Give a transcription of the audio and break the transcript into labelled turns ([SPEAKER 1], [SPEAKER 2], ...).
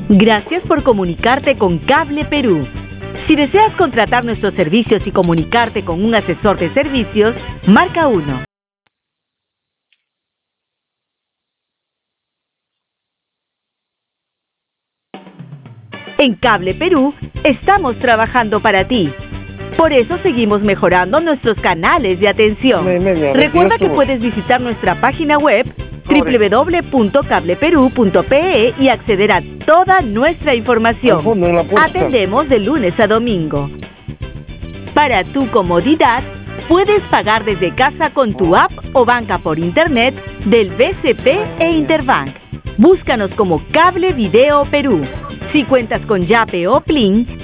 [SPEAKER 1] Gracias por comunicarte con Cable Perú. Si deseas contratar nuestros servicios y comunicarte con un asesor de servicios, marca 1. En Cable Perú estamos trabajando para ti. Por eso seguimos mejorando nuestros canales de atención. Recuerda que puedes visitar nuestra página web www.cableperú.pe y acceder a toda nuestra información. Atendemos de lunes a domingo. Para tu comodidad, puedes pagar desde casa con tu app o banca por internet del BCP e Interbank. Búscanos como Cable Video Perú. Si cuentas con Yape o Plin,